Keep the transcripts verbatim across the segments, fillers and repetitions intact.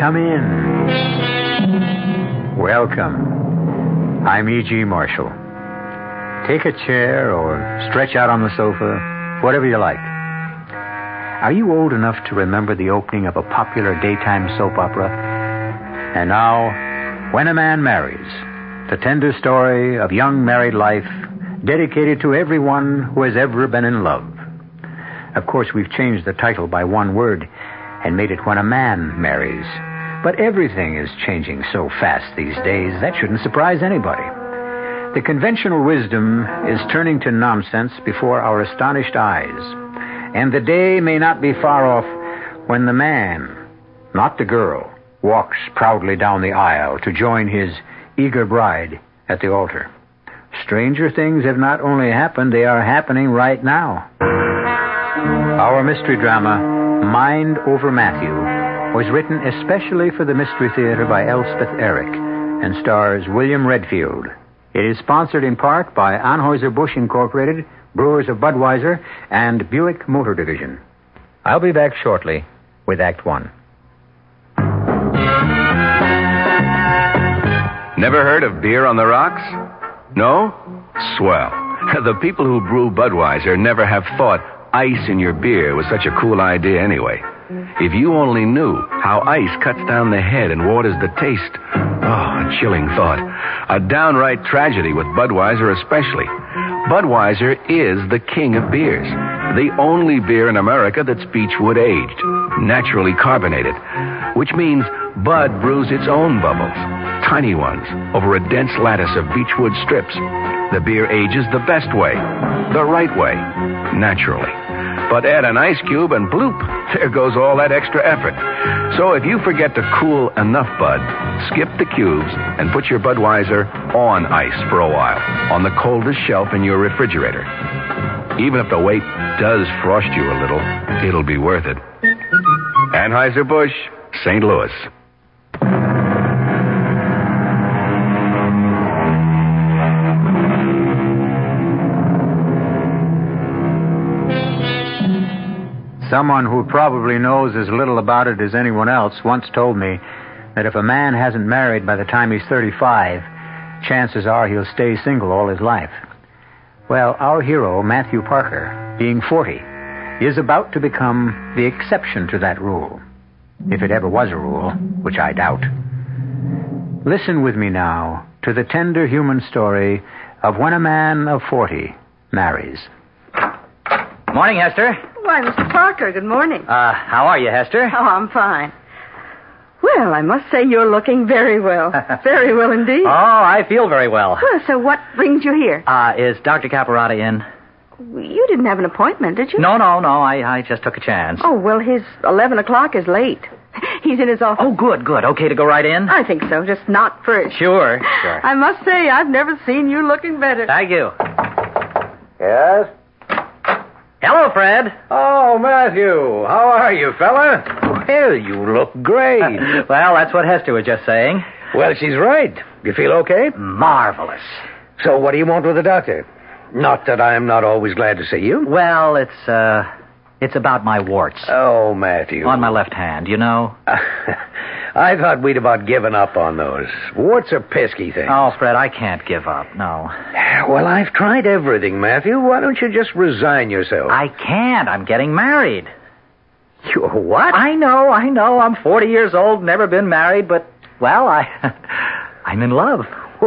come in. Welcome. I'm E G. Marshall. Take a chair or stretch out on the sofa, whatever you like. Are you old enough to remember the opening of a popular daytime soap opera? And now, When a Man Marries, the tender story of young married life dedicated to everyone who has ever been in love. Of course, we've changed the title by one word and made it When a Man Marries. But everything is changing so fast these days, that shouldn't surprise anybody. The conventional wisdom is turning to nonsense before our astonished eyes. And the day may not be far off when the man, not the girl, walks proudly down the aisle to join his eager bride at the altar. Stranger things have not only happened, they are happening right now. Our mystery drama, Mind Over Matthew, was written especially for the Mystery Theater by Elspeth Eric and stars William Redfield. It is sponsored in part by Anheuser-Busch Incorporated, Brewers of Budweiser, and Buick Motor Division. I'll be back shortly with Act One. Never heard of beer on the rocks? No? Swell. The people who brew Budweiser never have thought ice in your beer was such a cool idea anyway. If you only knew how ice cuts down the head and waters the taste. Oh, a chilling thought. A downright tragedy with Budweiser especially. Budweiser is the king of beers. The only beer in America that's beechwood aged, naturally carbonated, which means Bud brews its own bubbles, tiny ones, over a dense lattice of beechwood strips. The beer ages the best way, the right way, naturally. But add an ice cube and bloop, there goes all that extra effort. So if you forget to cool enough Bud, skip the cubes and put your Budweiser on ice for a while, on the coldest shelf in your refrigerator. Even if the wait does frost you a little, it'll be worth it. Anheuser-Busch, Saint Louis. Someone who probably knows as little about it as anyone else once told me that if a man hasn't married by the time he's thirty-five, chances are he'll stay single all his life. Well, our hero, Matthew Parker, being forty, is about to become the exception to that rule. If it ever was a rule, which I doubt. Listen with me now to the tender human story of when a man of forty marries. Morning, Hester. Why, Mister Parker, good morning. Uh, how are you, Hester? Oh, I'm fine. Well, I must say you're looking very well. Very well indeed. Oh, I feel very well. Well, so what brings you here? Uh, is Doctor Caparata in? You didn't have an appointment, did you? No, no, no. I, I just took a chance. Oh, well, his eleven o'clock is late. He's in his office. Oh, good, good. Okay to go right in? I think so, just not first. Sure, sure. I must say, I've never seen you looking better. Thank you. Yes? Hello, Fred. Oh, Matthew. How are you, fella? Well, you look great. Well, that's what Hester was just saying. Well, she's right. You feel okay? Marvelous. So what do you want with the doctor? Not that I'm not always glad to see you. Well, it's, uh, it's about my warts. Oh, Matthew. On my left hand, you know? I thought we'd about given up on those. Warts are pesky things. Oh, Fred, I can't give up, no. Well, I've tried everything, Matthew. Why don't you just resign yourself? I can't. I'm getting married. You what? I know, I know. I'm forty years old, never been married, but, well, I, I'm in love.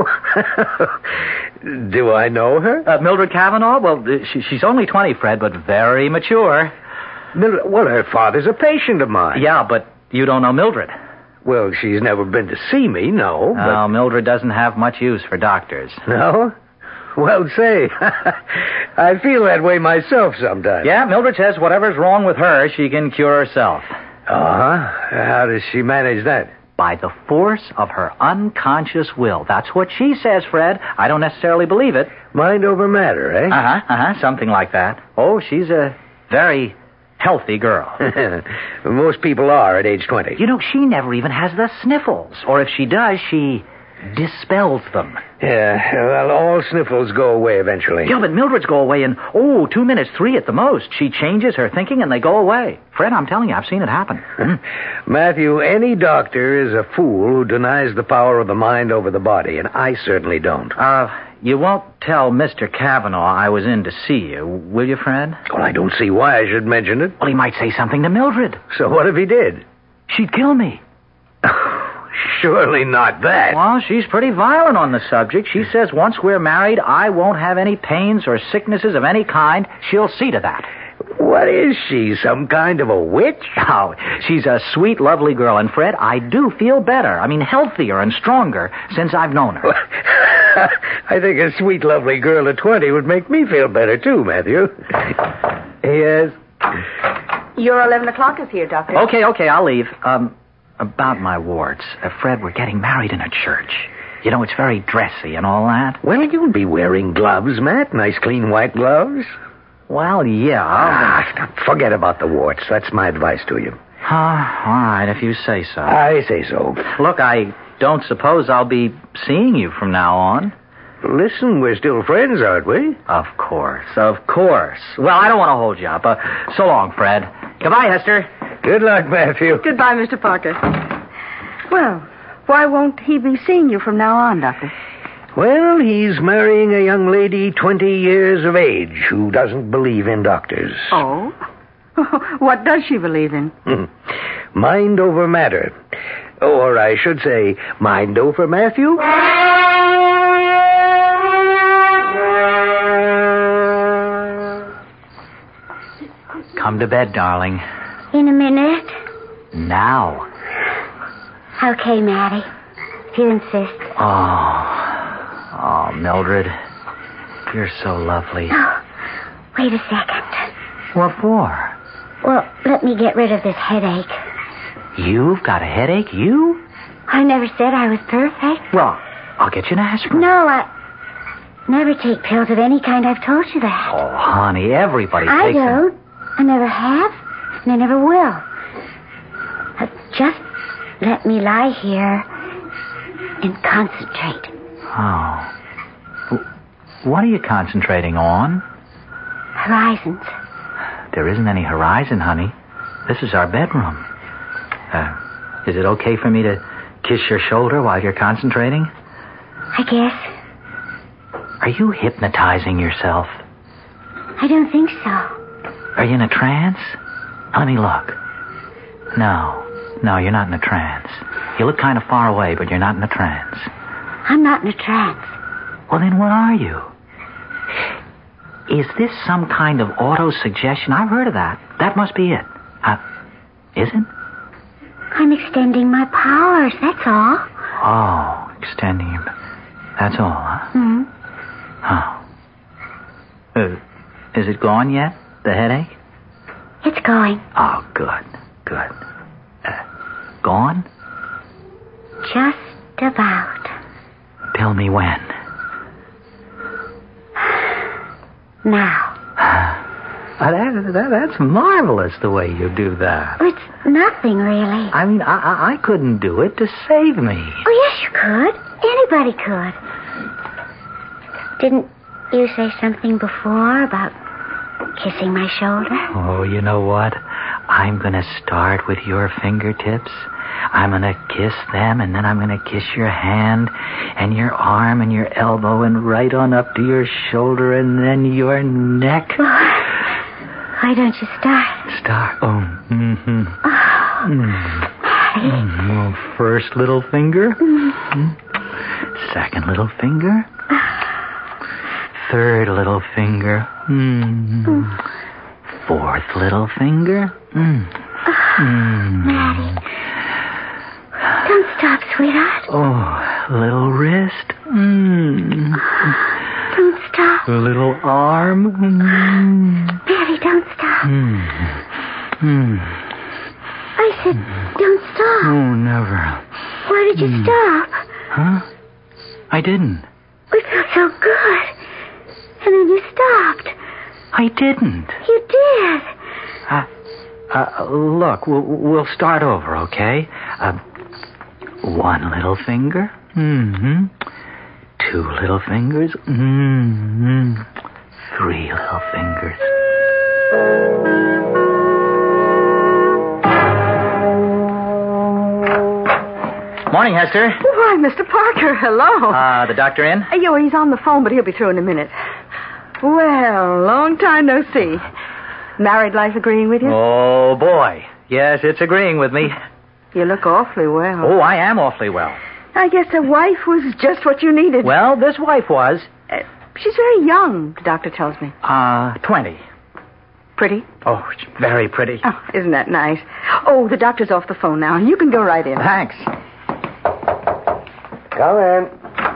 Do I know her? Uh, Mildred Cavanaugh? Well, she, she's only twenty, Fred, but very mature. Mildred, well, her father's a patient of mine. Yeah, but you don't know Mildred. Well, she's never been to see me, no. But... Oh, Mildred doesn't have much use for doctors. No? Well, say, I feel that way myself sometimes. Yeah, Mildred says whatever's wrong with her, she can cure herself. Uh-huh. How does she manage that? By the force of her unconscious will. That's what she says, Fred. I don't necessarily believe it. Mind over matter, eh? Uh-huh, uh-huh, something like that. Oh, she's a very healthy girl. Most people are at age twenty. You know, she never even has the sniffles. Or if she does, she dispels them. Yeah, well, all sniffles go away eventually. Yeah, but Mildred's go away in, oh, two minutes, three at the most. She changes her thinking and they go away. Fred, I'm telling you, I've seen it happen. Mm. Matthew, any doctor is a fool who denies the power of the mind over the body, and I certainly don't. Uh, you won't tell Mister Cavanaugh I was in to see you, will you, Fred? Well, I don't see why I should mention it. Well, he might say something to Mildred. So what if he did? She'd kill me. Surely not that. Well, she's pretty violent on the subject. She says once we're married, I won't have any pains or sicknesses of any kind. She'll see to that. What is she, some kind of a witch? Oh, she's a sweet, lovely girl. And, Fred, I do feel better. I mean, healthier and stronger since I've known her. I think a sweet, lovely girl at twenty would make me feel better, too, Matthew. Yes? Your eleven o'clock is here, Doctor. Okay, okay, I'll leave. Um... About my warts. Uh, Fred, we're getting married in a church. You know, it's very dressy and all that. Well, you'll be wearing gloves, Matt. Nice, clean, white gloves. Well, yeah. Ah, forget about the warts. That's my advice to you. Uh, all right, if you say so. I say so. Look, I don't suppose I'll be seeing you from now on. Listen, we're still friends, aren't we? Of course, of course. Well, I don't want to hold you up. Uh, so long, Fred. Goodbye, Hester. Good luck, Matthew. Goodbye, Mister Parker. Well, why won't he be seeing you from now on, Doctor? Well, he's marrying a young lady twenty years of age who doesn't believe in doctors. Oh? What does she believe in? Mind over matter. Or I should say, mind over Matthew. Come to bed, darling. In a minute. Now. Okay, Maddie. If you insist. Oh. Oh, Mildred. You're so lovely. Oh, wait a second. What for? Well, let me get rid of this headache. You've got a headache? You? I never said I was perfect. Well, I'll get you an aspirin. No, I never take pills of any kind. I've told you that. Oh, honey, everybody I takes them. don't. I never have, and I never will. Uh, just let me lie here and concentrate. Oh. What are you concentrating on? Horizons. There isn't any horizon, honey. This is our bedroom. Uh, is it okay for me to kiss your shoulder while you're concentrating? I guess. Are you hypnotizing yourself? I don't think so. Are you in a trance? Let me look. No. No, you're not in a trance. You look kind of far away, but you're not in a trance. I'm not in a trance. Well, then what are you? Is this some kind of auto-suggestion? I've heard of that. That must be it. Uh, is it? I'm extending my powers, that's all. Oh, extending your... That's all, huh? Hmm. Oh. Uh, is it gone yet, the headache? It's going. Oh, good, good. Uh, gone? Just about. Tell me when. Now. Uh, that, that, that's marvelous, the way you do that. It's nothing, really. I mean, I, I, I couldn't do it to save me. Oh, yes, you could. Anybody could. Didn't you say something before about kissing my shoulder? Oh, you know what? I'm going to start with your fingertips. I'm going to kiss them, and then I'm going to kiss your hand and your arm and your elbow and right on up to your shoulder and then your neck. Why don't you start? Start? Oh, mm-hmm. Oh, Mm. Daddy. Mm. Well, first little finger. Mm. Second little finger. Third little finger. Mm. Mm. Fourth little finger. Mm. Mm. Maddie. Don't stop, sweetheart. Oh, little wrist. Mm. Don't stop. Little arm. Mm. Maddie, don't stop. Mm. Mm. I said, don't stop. Oh, never. Why did you Mm. stop? Huh? I didn't. We felt so good. And then you stopped. I didn't. You did. Uh, uh, look, we'll, we'll start over, okay? Uh, one little finger. Mm-hmm. Two little fingers. Mm-hmm. Three little fingers. Morning, Hester. Why, Mister Parker, hello. Uh, the doctor in? Hey, yo, he's on the phone, but he'll be through in a minute. Well, long time no see. Married life agreeing with you? Oh, boy. Yes, it's agreeing with me. You look awfully well. Oh, I am awfully well. I guess a wife was just what you needed. Well, this wife was. Uh, she's very young, the doctor tells me. Uh, twenty. Pretty? Oh, she's very pretty. Oh, isn't that nice? Oh, the doctor's off the phone now. You can go right in. Thanks. Come in.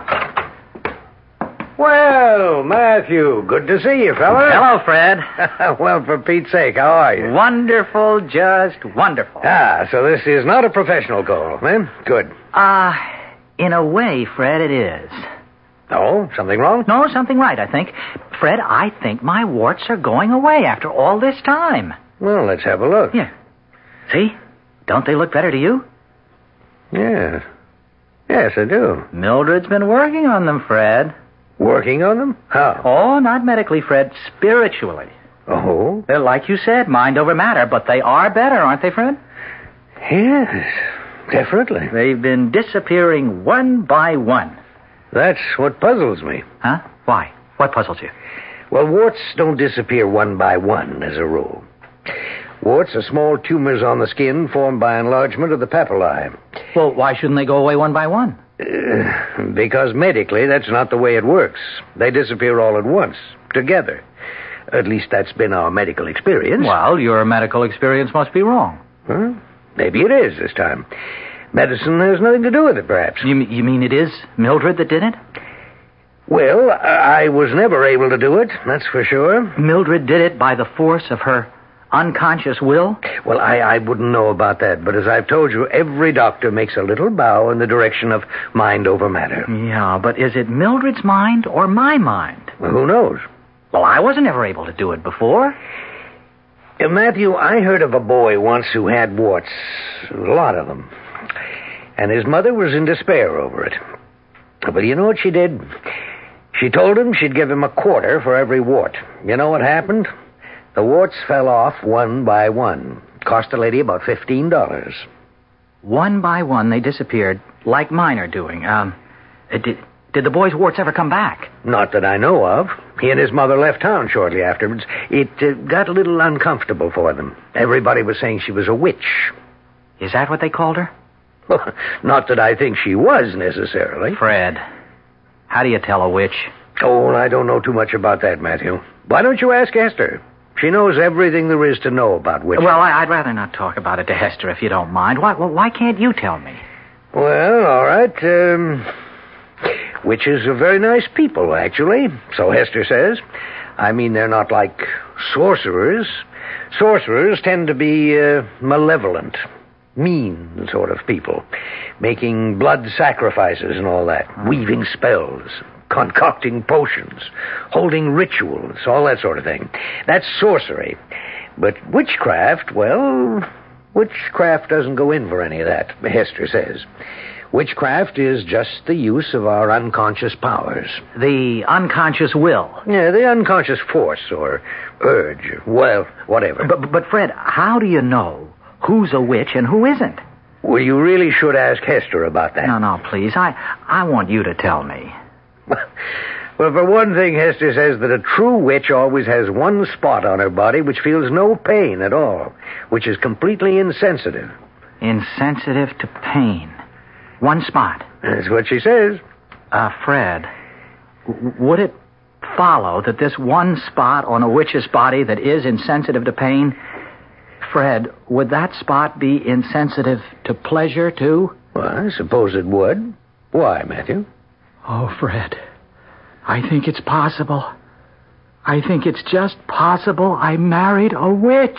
Well, Matthew, good to see you, fella. Hello, Fred. Well, for Pete's sake, how are you? Wonderful, just wonderful. Ah, so this is not a professional call, eh? Good. Uh, in a way, Fred, it is. Oh, something wrong? No, something right, I think. Fred, I think my warts are going away after all this time. Well, let's have a look. Here. See? Don't they look better to you? Yes. Yes, I do. Mildred's been working on them, Fred. Working on them? How? Oh, not medically, Fred. Spiritually. Oh? They're like you said, mind over matter, but they are better, aren't they, Fred? Yes, definitely. They've been disappearing one by one. That's what puzzles me. Huh? Why? What puzzles you? Well, warts don't disappear one by one, as a rule. Warts are small tumors on the skin formed by enlargement of the papillae. Well, why shouldn't they go away one by one? Uh, because medically, that's not the way it works. They disappear all at once, together. At least that's been our medical experience. Well, your medical experience must be wrong. Huh? Maybe it is this time. Medicine has nothing to do with it, perhaps. You, you mean it is Mildred that did it? Well, I I was never able to do it, that's for sure. Mildred did it by the force of her unconscious will? Well, I, I wouldn't know about that, but as I've told you, every doctor makes a little bow in the direction of mind over matter. Yeah, but is it Mildred's mind or my mind? Well, who knows? Well, I wasn't ever able to do it before. Uh, Matthew, I heard of a boy once who had warts. A lot of them. And his mother was in despair over it. But you know what she did? She told him she'd give him a quarter for every wart. You know what happened? The warts fell off one by one. Cost the lady about fifteen dollars. One by one, they disappeared, like mine are doing. Um, did, did the boy's warts ever come back? Not that I know of. He and his mother left town shortly afterwards. It uh, got a little uncomfortable for them. Everybody was saying she was a witch. Is that what they called her? Not that I think she was, necessarily. Fred, how do you tell a witch? Oh, I don't know too much about that, Matthew. Why don't you ask Esther? She knows everything there is to know about witches. Well, I, I'd rather not talk about it to Hester, if you don't mind. Why, well, why can't you tell me? Well, all right. Um, witches are very nice people, actually. So Hester says. I mean, they're not like sorcerers. Sorcerers tend to be uh, malevolent, mean sort of people, making blood sacrifices and all that, weaving spells, concocting potions, holding rituals, all that sort of thing. That's sorcery. But witchcraft, well, witchcraft doesn't go in for any of that, Hester says. Witchcraft is just the use of our unconscious powers. The unconscious will. Yeah, the unconscious force or urge, well, whatever. But, but Fred, how do you know who's a witch and who isn't? Well, you really should ask Hester about that. No, no, please. I, I want you to tell me. Well, for one thing, Hester says that a true witch always has one spot on her body which feels no pain at all, which is completely insensitive. Insensitive to pain. One spot. That's what she says. Uh, Fred, w- would it follow that this one spot on a witch's body that is insensitive to pain, Fred, would that spot be insensitive to pleasure, too? Well, I suppose it would. Why, Matthew? Oh, Fred, I think it's possible. I think it's just possible I married a witch.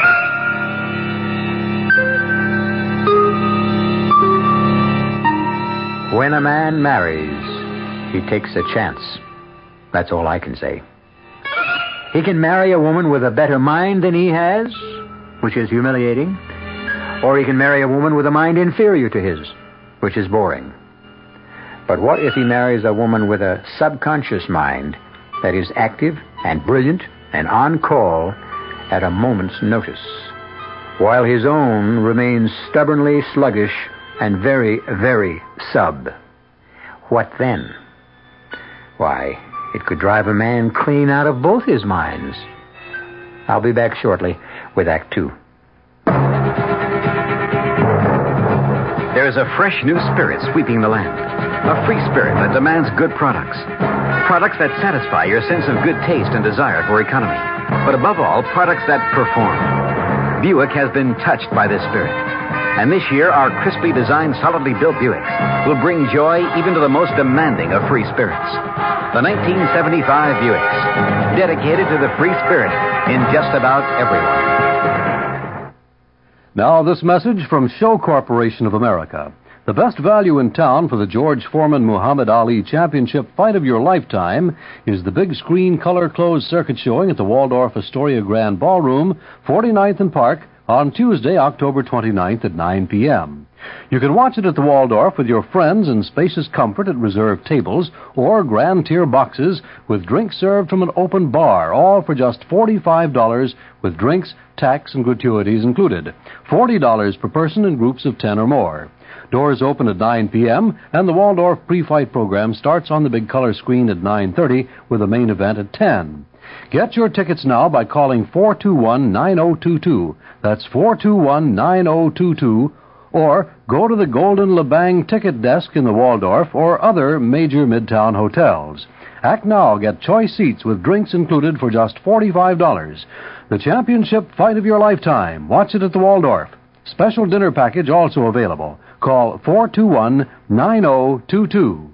When a man marries, he takes a chance. That's all I can say. He can marry a woman with a better mind than he has, which is humiliating, or he can marry a woman with a mind inferior to his, which is boring. But what if he marries a woman with a subconscious mind that is active and brilliant and on call at a moment's notice, while his own remains stubbornly sluggish and very, very sub? What then? Why, it could drive a man clean out of both his minds. I'll be back shortly with Act Two. There is a fresh new spirit sweeping the land. A free spirit that demands good products. Products that satisfy your sense of good taste and desire for economy. But above all, products that perform. Buick has been touched by this spirit. And this year, our crisply designed, solidly built Buicks will bring joy even to the most demanding of free spirits. The nineteen seventy-five Buicks, dedicated to the free spirit in just about everyone. Now, this message from Show Corporation of America. The best value in town for the George Foreman Muhammad Ali Championship Fight of Your Lifetime is the big screen color closed circuit showing at the Waldorf Astoria Grand Ballroom, forty-ninth and Park, on Tuesday, October twenty-ninth at nine p.m. You can watch it at the Waldorf with your friends in spacious comfort at reserved tables or grand tier boxes with drinks served from an open bar, all for just forty-five dollars with drinks, tax, and gratuities included. forty dollars per person in groups of ten or more. Doors open at nine p.m., and the Waldorf pre-fight program starts on the big color screen at nine thirty with the main event at ten. Get your tickets now by calling four two one, nine oh two two. That's four two one, nine oh two two. Or go to the Golden LeBang ticket desk in the Waldorf or other major midtown hotels. Act now. Get choice seats with drinks included for just forty-five dollars. The championship fight of your lifetime. Watch it at the Waldorf. Special dinner package also available. Call four two one, nine oh two two.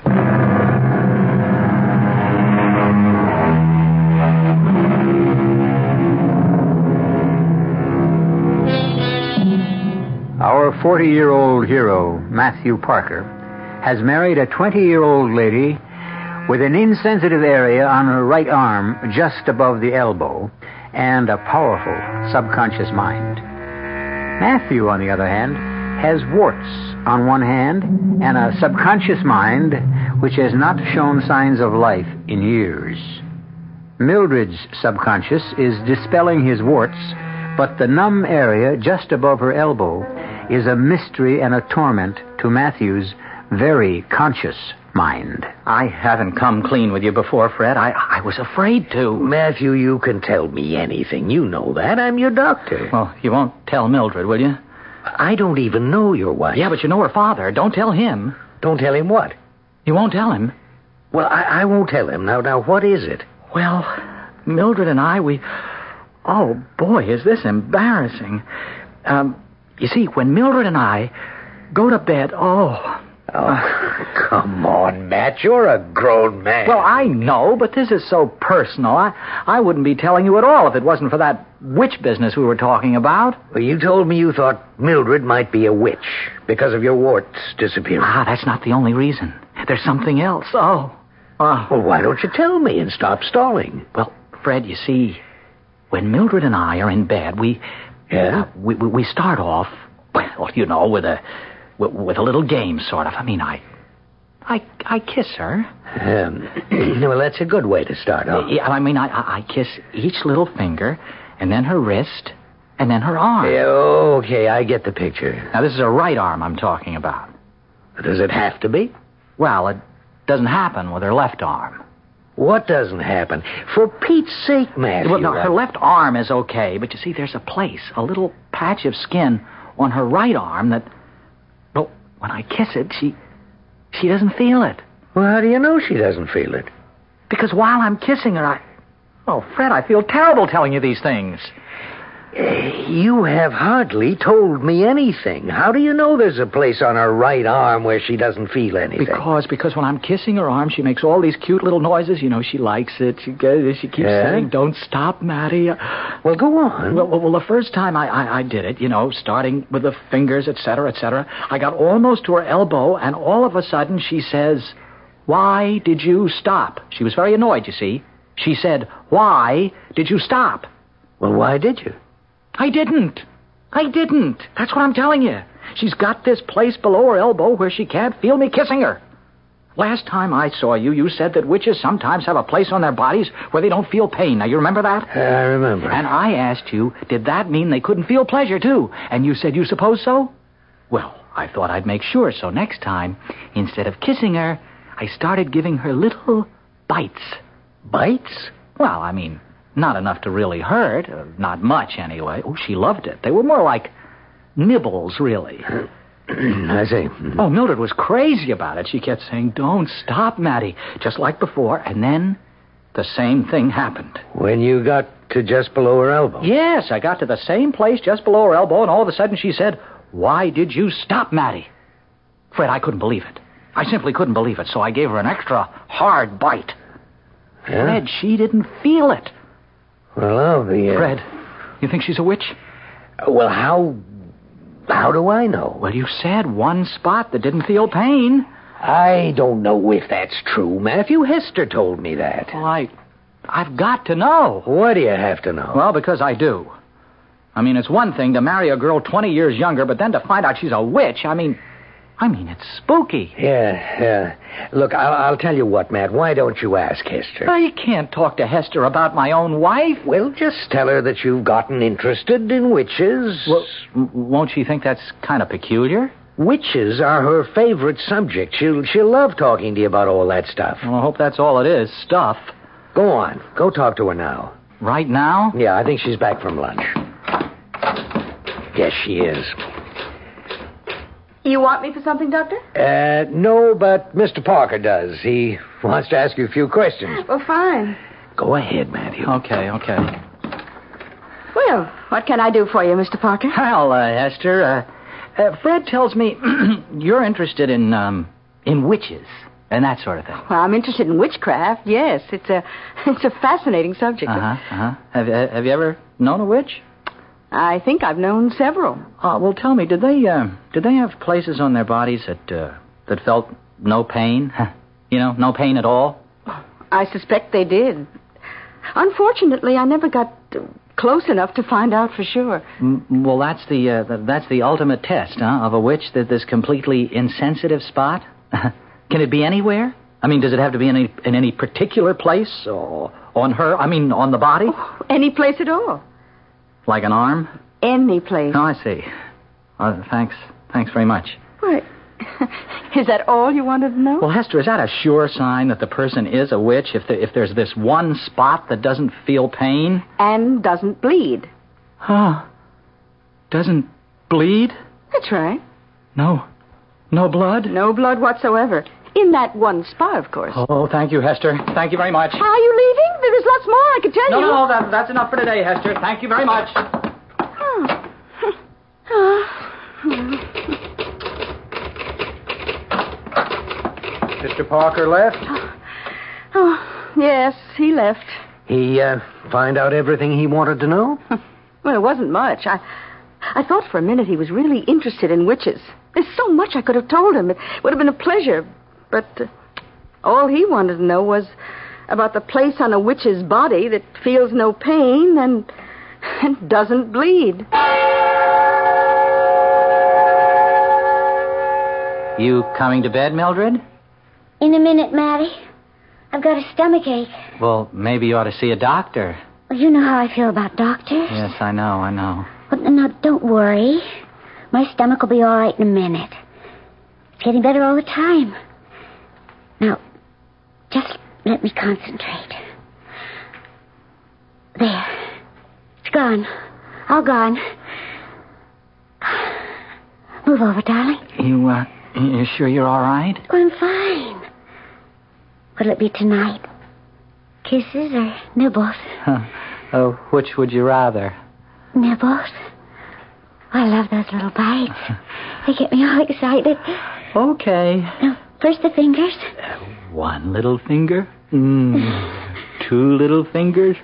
Our forty-year-old hero, Matthew Parker, has married a twenty-year-old lady with an insensitive area on her right arm just above the elbow and a powerful subconscious mind. Matthew, on the other hand, has warts on one hand and a subconscious mind which has not shown signs of life in years. Mildred's subconscious is dispelling his warts, but the numb area just above her elbow is a mystery and a torment to Matthew's very conscious mind. I haven't come clean with you before, Fred. I, I was afraid to. Matthew, you can tell me anything. You know that. I'm your doctor. Well, you won't tell Mildred, will you? I don't even know your wife. Yeah, but you know her father. Don't tell him. Don't tell him what? You won't tell him? Well, I, I won't tell him. Now, now, what is it? Well, Mildred and I, we... Oh, boy, is this embarrassing. Um, you see, when Mildred and I go to bed, oh... Oh, come on, Matt. You're a grown man. Well, I know, but this is so personal. I, I wouldn't be telling you at all if it wasn't for that witch business we were talking about. Well, you told me you thought Mildred might be a witch because of your warts disappearing. Ah, that's not the only reason. There's something else. Oh. oh. Well, why don't you tell me and stop stalling? Well, Fred, you see, when Mildred and I are in bed, we... Yeah? Uh, we, we, we start off, well, you know, with a... with a little game, sort of. I mean, I... I, I kiss her. Um, well, that's a good way to start off. Yeah, I mean, I, I kiss each little finger, and then her wrist, and then her arm. Yeah, okay, I get the picture. Now, this is her right arm I'm talking about. Does it have to be? Well, it doesn't happen with her left arm. What doesn't happen? For Pete's sake, Matthew. Well, no, her left arm is okay, but you see, there's a place, a little patch of skin on her right arm that... Well, when I kiss it, she... she doesn't feel it. Well, how do you know she doesn't feel it? Because while I'm kissing her, I... Oh, Fred, I feel terrible telling you these things. Uh, you have hardly told me anything. How do you know there's a place on her right arm where she doesn't feel anything? Because, because when I'm kissing her arm, she makes all these cute little noises. You know, she likes it. She, she keeps yeah? saying, "Don't stop, Matty." Well, go on. Well, well, the first time I, I, I did it, you know, starting with the fingers, et cetera, et cetera, I got almost to her elbow, and all of a sudden she says, "Why did you stop?" She was very annoyed, you see. She said, "Why did you stop?" Well, why did you? I didn't. I didn't. That's what I'm telling you. She's got this place below her elbow where she can't feel me kissing her. Last time I saw you, you said that witches sometimes have a place on their bodies where they don't feel pain. Now, you remember that? I remember. And I asked you, did that mean they couldn't feel pleasure, too? And you said you suppose so? Well, I thought I'd make sure, so next time, instead of kissing her, I started giving her little bites. Bites? Well, I mean, not enough to really hurt. Uh, not much, anyway. Oh, she loved it. They were more like nibbles, really. I see. Oh, Mildred was crazy about it. She kept saying, don't stop, Matty, just like before. And then the same thing happened. When you got to just below her elbow? Yes, I got to the same place just below her elbow, and all of a sudden she said, why did you stop, Matty? Fred, I couldn't believe it. I simply couldn't believe it, so I gave her an extra hard bite. Yeah? Fred, she didn't feel it. Well, I'll be... Uh... Fred, you think she's a witch? Well, how... How do I know? Well, you said one spot that didn't feel pain. I don't know if that's true, Matthew. Hester told me that. Well, I... I've got to know. Why do you have to know? Well, because I do. I mean, it's one thing to marry a girl twenty years younger, but then to find out she's a witch, I mean... I mean, it's spooky. Yeah, yeah. Look, I'll, I'll tell you what, Matt. Why don't you ask Hester? I can't talk to Hester about my own wife. Well, just tell her that you've gotten interested in witches. Well, w- won't she think that's kind of peculiar? Witches are her favorite subject. She'll, she'll love talking to you about all that stuff. Well, I hope that's all it is, stuff. Go on. Go talk to her now. Right now? Yeah, I think she's back from lunch. Yes, she is. You want me for something, Doctor? Uh, no, but Mister Parker does. He wants to ask you a few questions. Well, fine. Go ahead, Matthew. Okay, okay. Well, what can I do for you, Mister Parker? Well, uh, Hester, uh, uh, Fred tells me you're interested in, um, in witches and that sort of thing. Well, I'm interested in witchcraft, yes. It's a, it's a fascinating subject. Uh-huh, uh-huh. Have, have you ever known a witch? I think I've known several. Uh, well, tell me, did they uh, did they have places on their bodies that uh, that felt no pain? You know, no pain at all? I suspect they did. Unfortunately, I never got close enough to find out for sure. Mm, well, that's the uh, that's the ultimate test, huh, of a witch, that this completely insensitive spot. Can it be anywhere? I mean, does it have to be in any in any particular place or on her? I mean, on the body? Oh, any place at all. Like an arm? Any place. Oh, I see. Uh, thanks. Thanks very much. What? Is that all you wanted to know? Well, Hester, is that a sure sign that the person is a witch if, the, if there's this one spot that doesn't feel pain? And doesn't bleed. Huh. Doesn't bleed? That's right. No. No blood? No blood whatsoever. In that one spot, of course. Oh, thank you, Hester. Thank you very much. Are you leaving? There's lots more I could tell no, you. No, no, that, that's enough for today, Hester. Thank you very much. Oh. Oh. Mister Parker left? Oh, yes, he left. He, uh, find out everything he wanted to know? Well, it wasn't much. I, I thought for a minute he was really interested in witches. There's so much I could have told him. It would have been a pleasure. But uh, all he wanted to know was about the place on a witch's body that feels no pain and, and doesn't bleed. You coming to bed, Mildred? In a minute, Matty. I've got a stomach ache. Well, maybe you ought to see a doctor. Well, you know how I feel about doctors. Yes, I know, I know. Well, no, don't worry. My stomach will be all right in a minute. It's getting better all the time. Now, just let me concentrate. There. It's gone. All gone. Move over, darling. You, uh, you sure you're all right? Oh, I'm fine. What'll it be tonight? Kisses or nibbles? Huh. Oh, which would you rather? Nibbles. I love those little bites. They get me all excited. Okay. Now, first the fingers. Uh, one little finger. Mm. Two little fingers.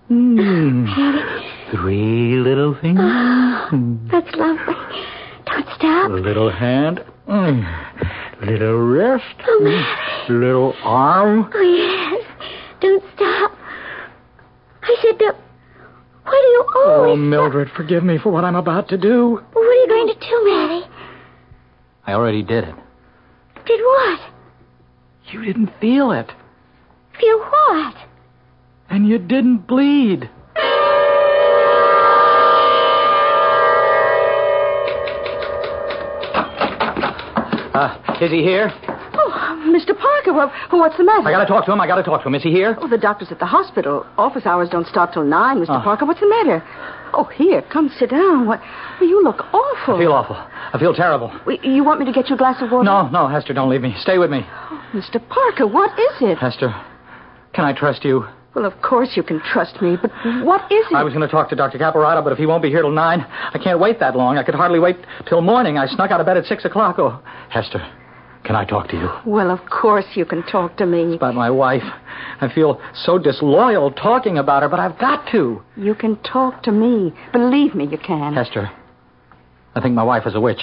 Mm. Three little fingers. Oh, that's lovely. Don't stop. A little hand. Mm. Little wrist. Oh, Mary. Little arm. Oh, yes. Don't stop. I said don't. Why do you always... Oh, Mildred, forgive me for what I'm about to do. Well, what are you going to do, Matty? I already did it. Did what? You didn't feel it. Feel what? And you didn't bleed. Uh, is he here? Oh, Mister Parker, well, what's the matter? I gotta talk to him. I gotta talk to him. Is he here? Oh, the doctor's at the hospital. Office hours don't start till nine, Mister Oh. Parker. What's the matter? Oh, here, come sit down. What? Well, you look awful. I feel awful. I feel terrible. Well, you want me to get you a glass of water? No, no, Hester, don't leave me. Stay with me. Oh, Mister Parker, what is it? Hester, can I trust you? Well, of course you can trust me, but what is it? I was going to talk to Doctor Caparotto, but if he won't be here till nine, I can't wait that long. I could hardly wait till morning. I snuck out of bed at six o'clock. Oh, Hester, can I talk to you? Well, of course you can talk to me. About my wife. I feel so disloyal talking about her, but I've got to. You can talk to me. Believe me, you can. Hester, I think my wife is a witch.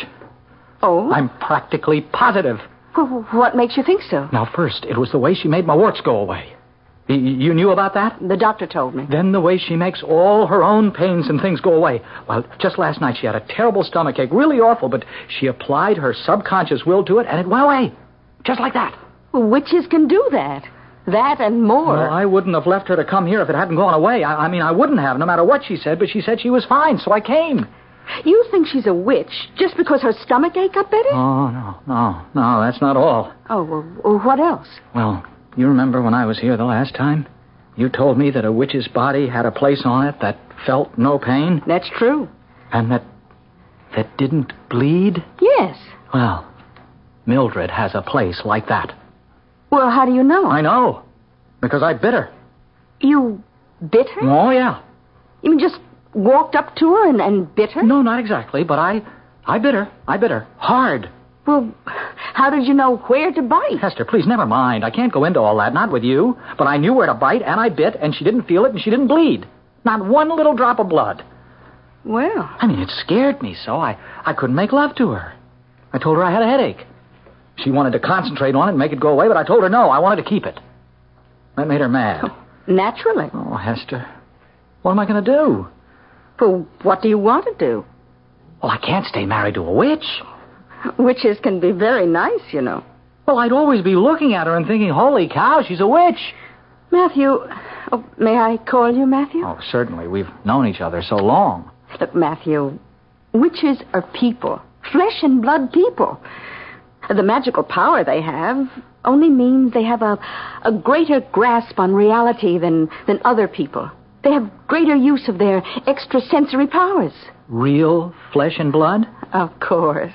Oh? I'm practically positive. Well, what makes you think so? Now, first, it was the way she made my warts go away. Y- You knew about that? The doctor told me. Then the way she makes all her own pains and things go away. Well, just last night she had a terrible stomachache, really awful, but she applied her subconscious will to it, and it went away. Just like that. Well, witches can do that. That and more. Well, I wouldn't have left her to come here if it hadn't gone away. I, I mean, I wouldn't have, no matter what she said, but she said she was fine, so I came. You think she's a witch just because her stomach ache got better? Oh, no, no, no, that's not all. Oh, well, well, what else? Well, you remember when I was here the last time? You told me that a witch's body had a place on it that felt no pain? That's true. And that that didn't bleed? Yes. Well, Mildred has a place like that. Well, how do you know? I know. Because I bit her. You bit her? Oh, yeah. You mean just walked up to her and, and bit her? No, not exactly, but I I bit her. I bit her. Hard. Well, how did you know where to bite? Hester, please, never mind. I can't go into all that, not with you. But I knew where to bite, and I bit, and she didn't feel it, and she didn't bleed. Not one little drop of blood. Well. I mean, it scared me so I, I couldn't make love to her. I told her I had a headache. She wanted to concentrate on it and make it go away, but I told her no, I wanted to keep it. That made her mad. Oh, naturally. Oh, Hester, what am I going to do? Well, what do you want to do? Well, I can't stay married to a witch. Witches can be very nice, you know. Well, I'd always be looking at her and thinking, holy cow, she's a witch. Matthew, oh, may I call you Matthew? Oh, certainly. We've known each other so long. Look, Matthew, witches are people, flesh and blood people. The magical power they have only means they have a, a greater grasp on reality than, than other people. They have greater use of their extrasensory powers. Real flesh and blood? Of course.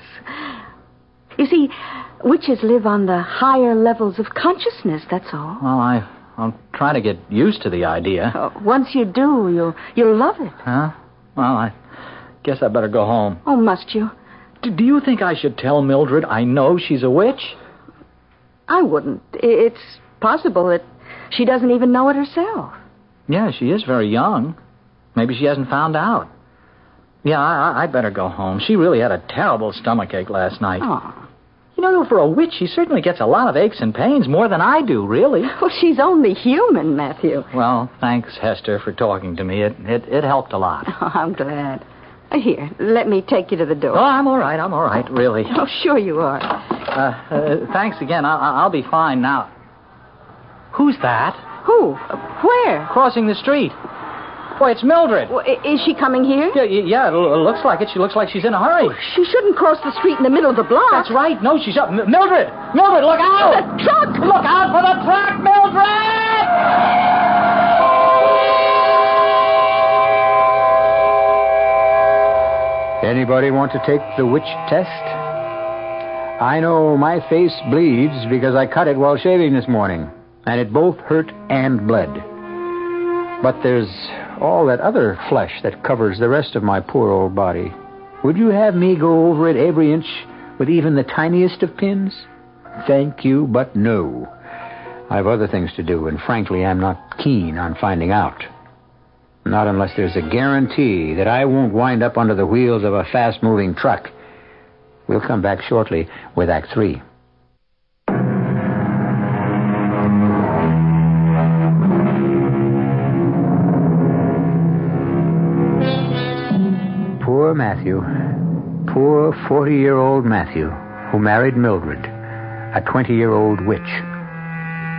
You see, witches live on the higher levels of consciousness, that's all. Well, I, I'll try to get used to the idea. Oh, once you do, you'll, you'll love it. Huh? Well, I guess I better go home. Oh, must you? D- do you think I should tell Mildred I know she's a witch? I wouldn't. I- It's possible that she doesn't even know it herself. Yeah, she is very young. Maybe she hasn't found out. Yeah, I, I, I'd better go home. She really had a terrible stomachache last night. Oh. You know, for a witch, she certainly gets a lot of aches and pains, more than I do, really. Well, she's only human, Matthew. Well, thanks, Hester, for talking to me. It it, it helped a lot. Oh, I'm glad. Uh, Here, let me take you to the door. Oh, I'm all right. I'm all right, really. Oh, sure you are. Uh, uh, thanks again. I, I- I'll be fine now. Who's that? Who? Uh, Where? Crossing the street. Boy, it's Mildred. Well, i- is she coming here? Yeah, y- yeah, it l- it looks like it. She looks like she's in a hurry. She shouldn't cross the street in the middle of the block. That's right. No, she's up. M- Mildred! Mildred, look out! The truck! Look out for the truck, Mildred! Anybody want to take the witch test? I know my face bleeds because I cut it while shaving this morning, and it both hurt and bled. But there's all that other flesh that covers the rest of my poor old body. Would you have me go over it every inch with even the tiniest of pins? Thank you, but no. I have other things to do, and frankly, I'm not keen on finding out. Not unless there's a guarantee that I won't wind up under the wheels of a fast-moving truck. We'll come back shortly with Act Three. Poor Matthew. Poor forty-year-old Matthew, who married Mildred, a twenty-year-old witch.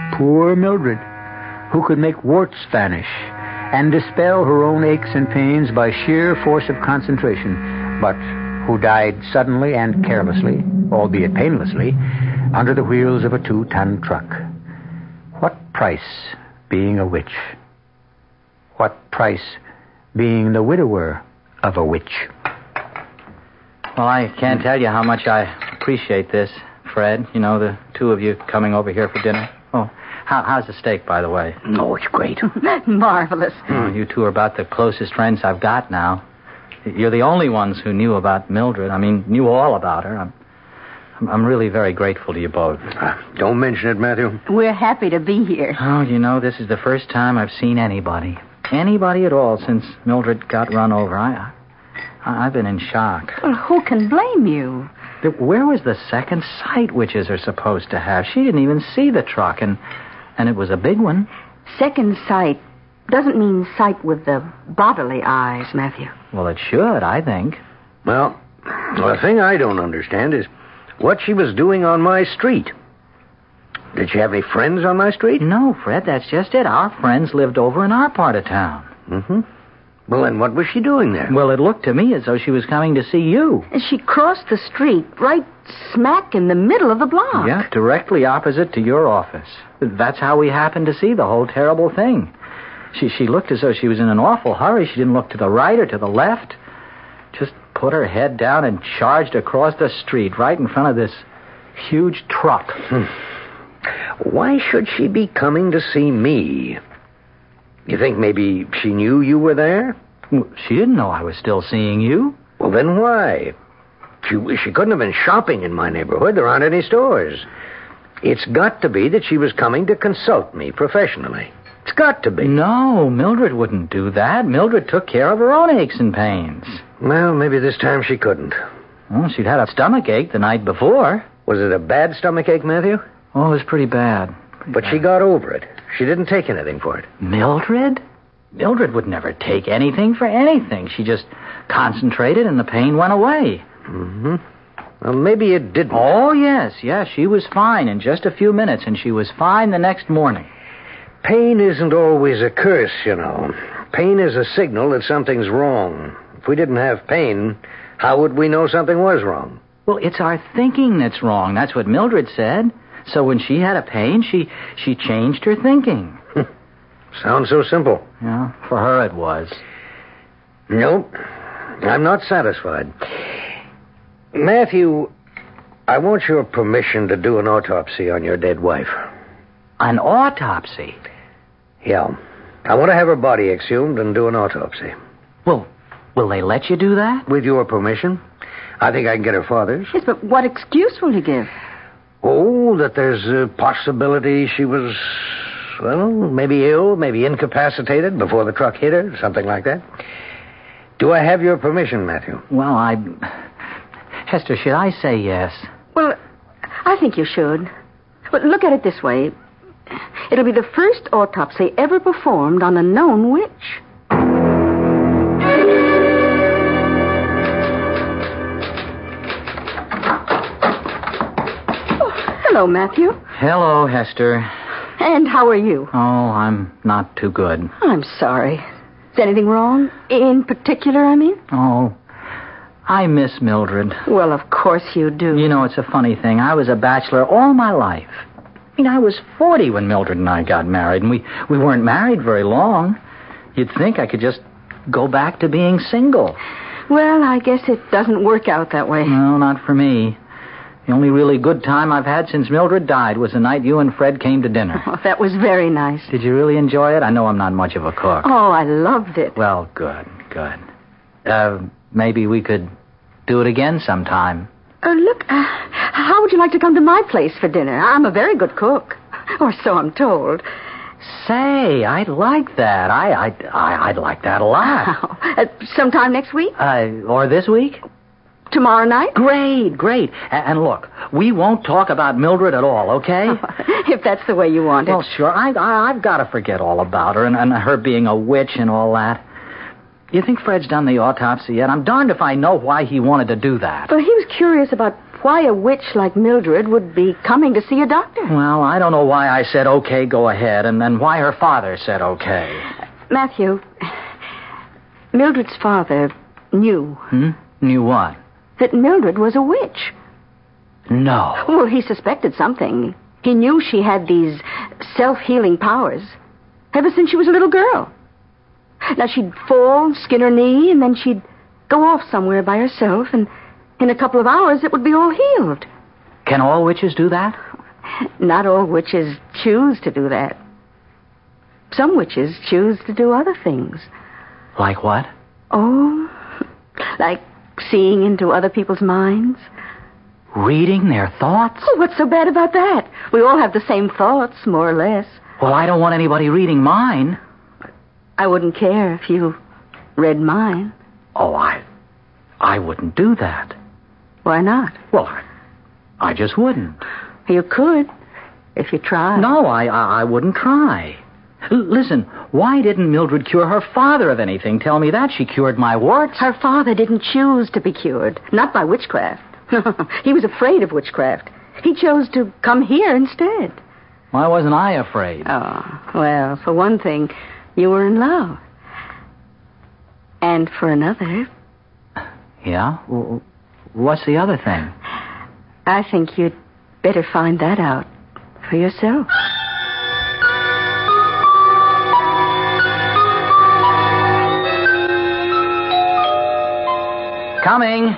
Poor Mildred, who could make warts vanish and dispel her own aches and pains by sheer force of concentration, but who died suddenly and carelessly, albeit painlessly, under the wheels of a two-ton truck. What price being a witch? What price being the widower of a witch? Well, I can't tell you how much I appreciate this, Fred. You know, the two of you coming over here for dinner. Oh, how, how's the steak, by the way? Oh, it's great. Marvelous. Oh, you two are about the closest friends I've got now. You're the only ones who knew about Mildred. I mean, knew all about her. I'm, I'm really very grateful to you both. Uh, don't mention it, Matthew. We're happy to be here. Oh, you know, this is the first time I've seen anybody. Anybody at all since Mildred got run over. I, I, I've been in shock. Well, who can blame you? The, where was the second sight witches are supposed to have? She didn't even see the truck, and, and it was a big one. Second sight doesn't mean sight with the bodily eyes, Matthew. Well, it should, I think. Well, the thing I don't understand is what she was doing on my street. Did she have any friends on my street? No, Fred, that's just it. Our friends lived over in our part of town. Mm-hmm. Well, then what was she doing there? Well, it looked to me as though she was coming to see you. And she crossed the street right smack in the middle of the block. Yeah, directly opposite to your office. That's how we happened to see the whole terrible thing. She she looked as though she was in an awful hurry. She didn't look to the right or to the left. Just put her head down and charged across the street right in front of this huge truck. Hmm. Why should she be coming to see me? You think maybe she knew you were there? Well, she didn't know I was still seeing you. Well, then why? She, she couldn't have been shopping in my neighborhood. There aren't any stores. It's got to be that she was coming to consult me professionally. It's got to be. No, Mildred wouldn't do that. Mildred took care of her own aches and pains. Well, maybe this time she couldn't. Well, she'd had a stomach ache the night before. Was it a bad stomach ache, Matthew? Oh, it was pretty bad. Pretty but bad. She got over it. She didn't take anything for it. Mildred? Mildred would never take anything for anything. She just concentrated and the pain went away. Mm-hmm. Well, maybe it didn't. Oh, yes, yes. She was fine in just a few minutes, and she was fine the next morning. Pain isn't always a curse, you know. Pain is a signal that something's wrong. If we didn't have pain, how would we know something was wrong? Well, it's our thinking that's wrong. That's what Mildred said. So when she had a pain, she she changed her thinking. Sounds so simple. Yeah, for her it was. Nope. I'm not satisfied. Matthew, I want your permission to do an autopsy on your dead wife. An autopsy? Yeah. I want to have her body exhumed and do an autopsy. Well, will they let you do that? With your permission. I think I can get her father's. Yes, but what excuse will you give? Oh, that there's a possibility she was, well, maybe ill, maybe incapacitated before the truck hit her, something like that. Do I have your permission, Matthew? Well, I... Hester, should I say yes? Well, I think you should. But look at it this way. It'll be the first autopsy ever performed on a known witch. Hello, Matthew. Hello, Hester. And how are you? Oh, I'm not too good. I'm sorry. Is anything wrong? In particular, I mean? Oh, I miss Mildred. Well, of course you do. You know, it's a funny thing. I was a bachelor all my life. I mean, I was forty when Mildred and I got married, and we, we weren't married very long. You'd think I could just go back to being single. Well, I guess it doesn't work out that way. No, not for me. The only really good time I've had since Mildred died was the night you and Fred came to dinner. Oh, that was very nice. Did you really enjoy it? I know I'm not much of a cook. Oh, I loved it. Well, good, good. Uh, maybe we could do it again sometime. Uh, look, uh, how would you like to come to my place for dinner? I'm a very good cook. Or so I'm told. Say, I'd like that. I, I'd, I, I'd like that a lot. Uh, sometime next week? Uh, or this week? Tomorrow night? Great, great. A- and look, we won't talk about Mildred at all, okay? If that's the way you want it. Well, sure. I, I, I've got to forget all about her and, and her being a witch and all that. You think Fred's done the autopsy yet? I'm darned if I know why he wanted to do that. Well, he was curious about why a witch like Mildred would be coming to see a doctor. Well, I don't know why I said, okay, go ahead, and then why her father said okay. Matthew, Mildred's father knew. Hmm? Knew what? That Mildred was a witch. No. Well, he suspected something. He knew she had these self-healing powers ever since she was a little girl. Now, she'd fall, skin her knee, and then she'd go off somewhere by herself, and in a couple of hours it would be all healed. Can all witches do that? Not all witches choose to do that. Some witches choose to do other things. Like what? Oh, like seeing into other people's minds. Reading their thoughts? Oh, what's so bad about that? We all have the same thoughts, more or less. Well, I don't want anybody reading mine. I wouldn't care if you read mine. Oh, I... I wouldn't do that. Why not? Well, I, I just wouldn't. You could, if you tried. No, I, I, I wouldn't try. L- listen, why didn't Mildred cure her father of anything? Tell me that. She cured my warts. Her father didn't choose to be cured. Not by witchcraft. He was afraid of witchcraft. He chose to come here instead. Why wasn't I afraid? Oh, well, for one thing, you were in love. And for another... Yeah? W- what's the other thing? I think you'd better find that out for yourself. Coming.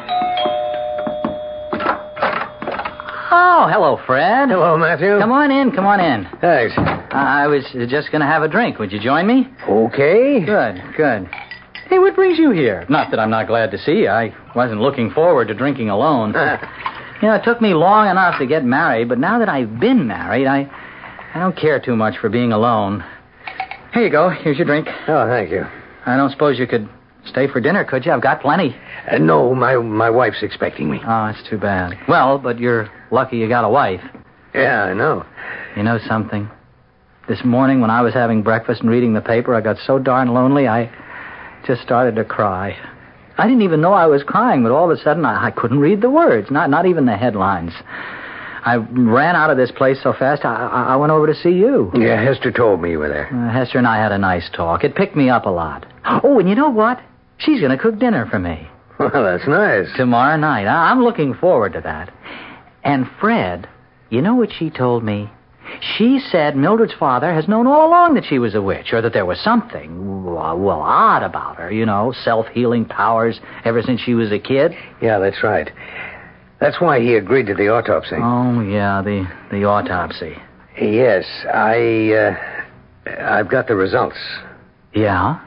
Oh, hello, Fred. Hello, Matthew. Come on in, come on in. Thanks. I was just going to have a drink. Would you join me? Okay. Good, good. Hey, what brings you here? Not that I'm not glad to see you. I wasn't looking forward to drinking alone. You know, it took me long enough to get married, but now that I've been married, I, I don't care too much for being alone. Here you go. Here's your drink. Oh, thank you. I don't suppose you could stay for dinner, could you? I've got plenty. Uh, no, my my wife's expecting me. Oh, that's too bad. Well, but you're lucky you got a wife. Yeah, I know. You know something? This morning when I was having breakfast and reading the paper, I got so darn lonely, I just started to cry. I didn't even know I was crying, but all of a sudden I, I couldn't read the words, not not even the headlines. I ran out of this place so fast, I, I, I went over to see you. Yeah, Hester told me you were there. Uh, Hester and I had a nice talk. It picked me up a lot. Oh, and you know what? She's going to cook dinner for me. Well, that's nice. Tomorrow night. I- I'm looking forward to that. And Fred, you know what she told me? She said Mildred's father has known all along that she was a witch, or that there was something, well, well odd about her, you know, self-healing powers ever since she was a kid. Yeah, that's right. That's why he agreed to the autopsy. Oh, yeah, the, the autopsy. Yes, I, uh, I've got the results. Yeah?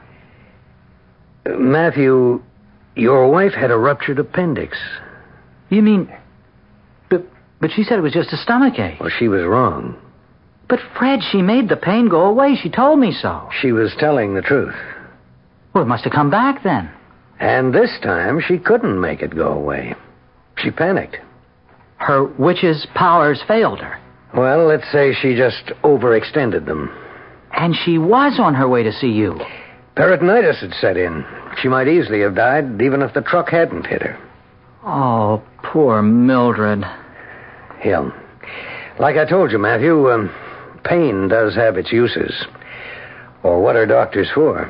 Uh, Matthew, your wife had a ruptured appendix. You mean... But, but she said it was just a stomachache. Well, she was wrong. But, Fred, she made the pain go away. She told me so. She was telling the truth. Well, it must have come back then. And this time, she couldn't make it go away. She panicked. Her witch's powers failed her. Well, let's say she just overextended them. And she was on her way to see you. Peritonitis had set in. She might easily have died, even if the truck hadn't hit her. Oh, poor Mildred. Yeah. Like I told you, Matthew, um, pain does have its uses. Or what are doctors for?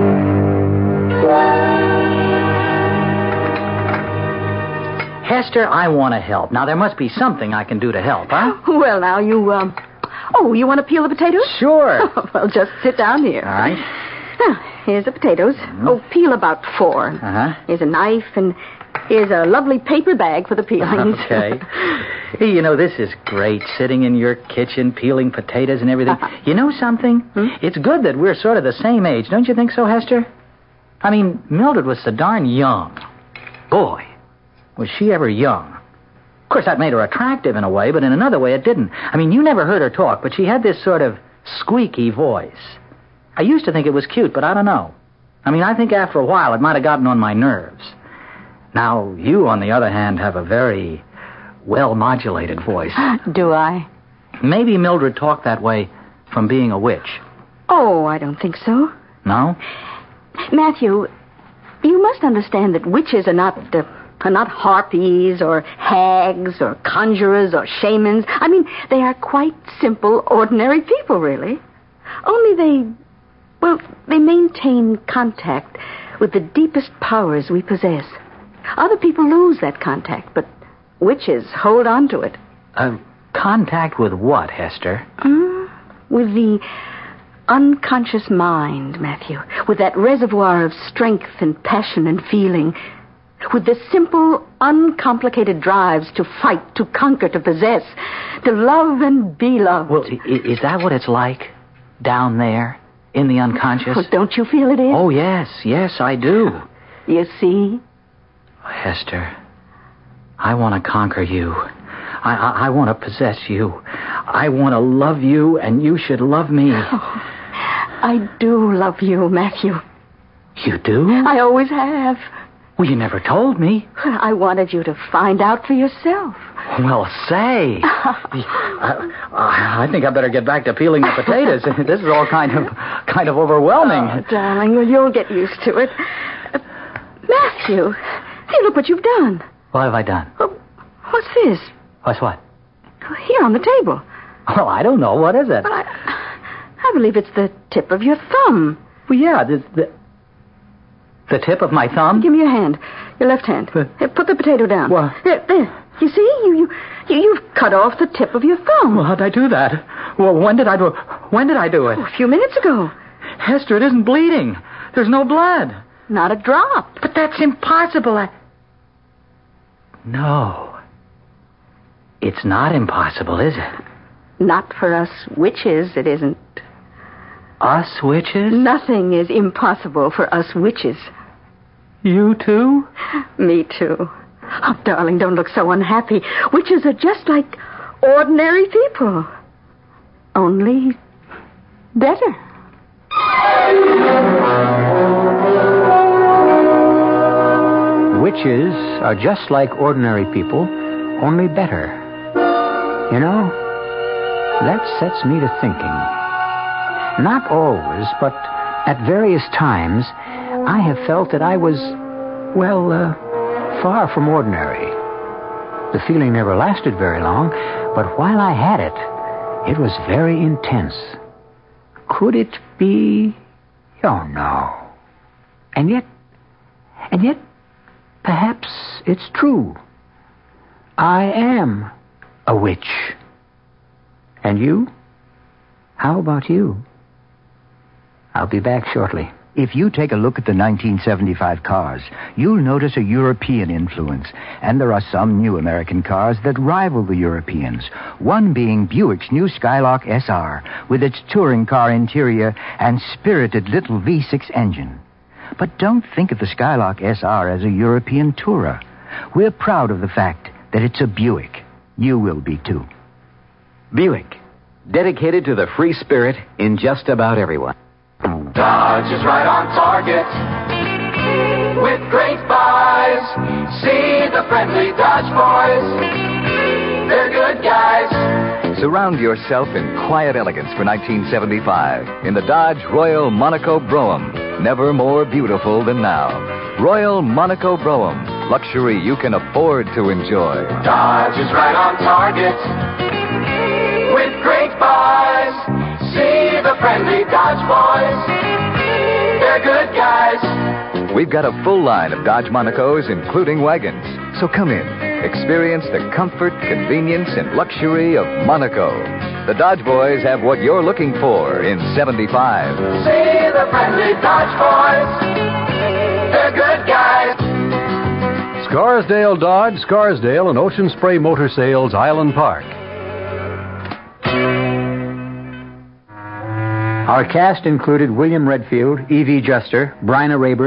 Hester, I want to help. Now, there must be something I can do to help, huh? Well, now, you, um... Oh, you want to peel the potatoes? Sure. Well, just sit down here. All right. Now, here's the potatoes. Mm-hmm. Oh, peel about four. Uh-huh. Here's a knife, and here's a lovely paper bag for the peelings. Okay. Hey, you know, this is great, sitting in your kitchen, peeling potatoes and everything. Uh-huh. You know something? Hmm? It's good that we're sort of the same age. Don't you think so, Hester? I mean, Mildred was so darn young. Boy, was she ever young. Of course, that made her attractive in a way, but in another way it didn't. I mean, you never heard her talk, but she had this sort of squeaky voice. I used to think it was cute, but I don't know. I mean, I think after a while it might have gotten on my nerves. Now, you, on the other hand, have a very well-modulated voice. Do I? Maybe Mildred talked that way from being a witch. Oh, I don't think so. No? Matthew, you must understand that witches are not uh, Are not harpies or hags or conjurers or shamans. I mean, they are quite simple, ordinary people, really. Only they, well, they maintain contact with the deepest powers we possess. Other people lose that contact, but witches hold on to it. Uh, contact with what, Hester? Mm, with the unconscious mind, Matthew. With that reservoir of strength and passion and feeling. With the simple, uncomplicated drives to fight, to conquer, to possess, to love and be loved. Well, i- is that what it's like down there in the unconscious? Well, don't you feel it is? Oh, yes, yes, I do. You see? Hester, I want to conquer you. I, I, I want to possess you. I want to love you, and you should love me. Oh, I do love you, Matthew. You do? I always have. Well, you never told me. I wanted you to find out for yourself. Well, say. I, I think I better get back to peeling the potatoes. This is all kind of kind of overwhelming. Oh, darling, well, you'll get used to it. Uh, Matthew, hey, look what you've done. What have I done? Uh, what's this? What's what? Here on the table. Well, I don't know. What is it? Well, I, I believe it's the tip of your thumb. Well, yeah, the, the, the tip of my thumb? Give me your hand. Your left hand. But- Here, put the potato down. What? There, there. You see? You, you, you, you've cut off the tip of your thumb. Well, how'd I do that? Well, when did I do When did I do it? Oh, a few minutes ago. Hester, it isn't bleeding. There's no blood. Not a drop. But that's impossible. I... No. It's not impossible, is it? Not for us witches, it isn't. Us witches? Nothing is impossible for us witches. You too? Me too. Oh, darling, don't look so unhappy. Witches are just like ordinary people. Only better. Witches are just like ordinary people, only better. You know, that sets me to thinking. Not always, but at various times, I have felt that I was, well, uh, far from ordinary. The feeling never lasted very long, but while I had it, it was very intense. Could it be? Oh, no. And yet, and yet, perhaps it's true. I am a witch. And you? How about you? I'll be back shortly. If you take a look at the nineteen seventy-five cars, you'll notice a European influence. And there are some new American cars that rival the Europeans. One being Buick's new Skylark S R, with its touring car interior and spirited little V six engine. But don't think of the Skylark S R as a European tourer. We're proud of the fact that it's a Buick. You will be, too. Buick, dedicated to the free spirit in just about everyone. Dodge is right on target with great buys. See the friendly Dodge boys. They're good guys. Surround yourself in quiet elegance for nineteen seventy-five in the Dodge Royal Monaco Brougham. Never more beautiful than now. Royal Monaco Brougham. Luxury you can afford to enjoy. Dodge is right on target with great buys. See the friendly Dodge boys. They're good guys. We've got a full line of Dodge Monacos, including wagons. So come in. Experience the comfort, convenience, and luxury of Monaco. The Dodge boys have what you're looking for in seventy-five. See the friendly Dodge boys. They're good guys. Scarsdale Dodge, Scarsdale, and Ocean Spray Motor Sales, Island Park. Our cast included William Redfield, Evie Juster, Bryna Rayburn,